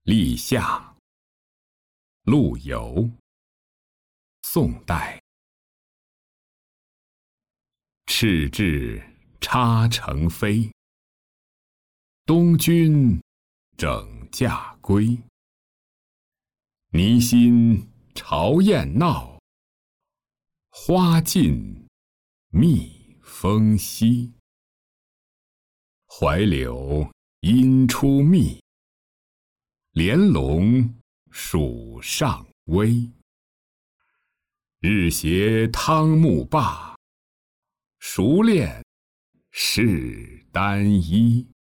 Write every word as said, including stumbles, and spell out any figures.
立夏，陆游，宋代。赤雉插成飞，东君整驾归。泥心巢燕闹，花尽蜜蜂稀。槐柳阴出密，莲笼暑上微。日斜汤沐罢，熟练试单衣。